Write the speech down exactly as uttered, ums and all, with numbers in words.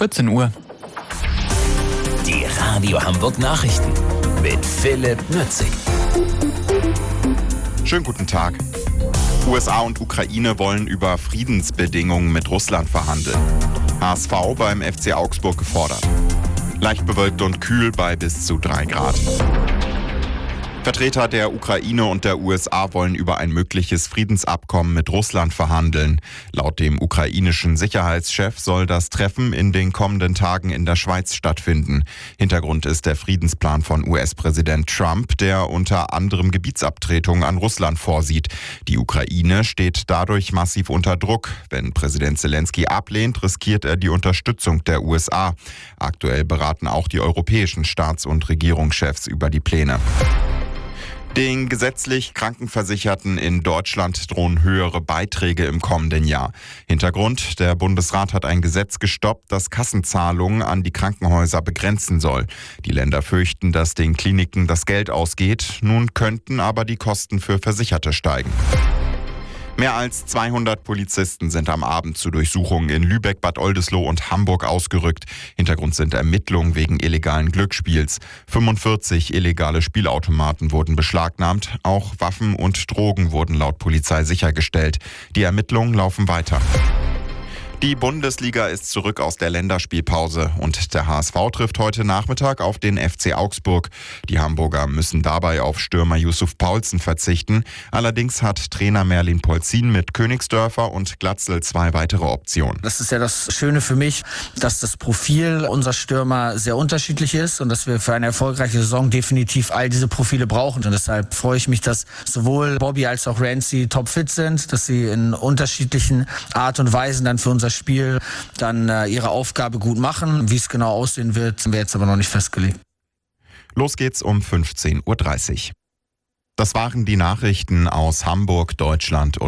vierzehn Uhr. Die Radio Hamburg Nachrichten mit Philipp Nützig. Schönen guten Tag. U S A und Ukraine wollen über Friedensbedingungen mit Russland verhandeln. H S V beim F C Augsburg gefordert. Leicht bewölkt und kühl bei bis zu drei Grad. Vertreter der Ukraine und der U S A wollen über ein mögliches Friedensabkommen mit Russland verhandeln. Laut dem ukrainischen Sicherheitschef soll das Treffen in den kommenden Tagen in der Schweiz stattfinden. Hintergrund ist der Friedensplan von U S-Präsident Trump, der unter anderem Gebietsabtretungen an Russland vorsieht. Die Ukraine steht dadurch massiv unter Druck. Wenn Präsident Zelensky ablehnt, riskiert er die Unterstützung der U S A. Aktuell beraten auch die europäischen Staats- und Regierungschefs über die Pläne. Den gesetzlich Krankenversicherten in Deutschland drohen höhere Beiträge im kommenden Jahr. Hintergrund: Der Bundesrat hat ein Gesetz gestoppt, das Kassenzahlungen an die Krankenhäuser begrenzen soll. Die Länder fürchten, dass den Kliniken das Geld ausgeht. Nun könnten aber die Kosten für Versicherte steigen. Mehr als zweihundert Polizisten sind am Abend zu Durchsuchungen in Lübeck, Bad Oldesloe und Hamburg ausgerückt. Hintergrund sind Ermittlungen wegen illegalen Glücksspiels. fünfundvierzig illegale Spielautomaten wurden beschlagnahmt. Auch Waffen und Drogen wurden laut Polizei sichergestellt. Die Ermittlungen laufen weiter. Die Bundesliga ist zurück aus der Länderspielpause und der H S V trifft heute Nachmittag auf den F C Augsburg. Die Hamburger müssen dabei auf Stürmer Yusuf Paulsen verzichten. Allerdings hat Trainer Merlin Polzin mit Königsdörfer und Glatzel zwei weitere Optionen. Das ist ja das Schöne für mich, dass das Profil unserer Stürmer sehr unterschiedlich ist und dass wir für eine erfolgreiche Saison definitiv all diese Profile brauchen. Und deshalb freue ich mich, dass sowohl Bobby als auch Rancy topfit sind, dass sie in unterschiedlichen Art und Weisen dann für unser Spiel dann äh, ihre Aufgabe gut machen. Wie es genau aussehen wird, wäre jetzt aber noch nicht festgelegt. Los geht's um fünfzehn Uhr dreißig. Das waren die Nachrichten aus Hamburg, Deutschland und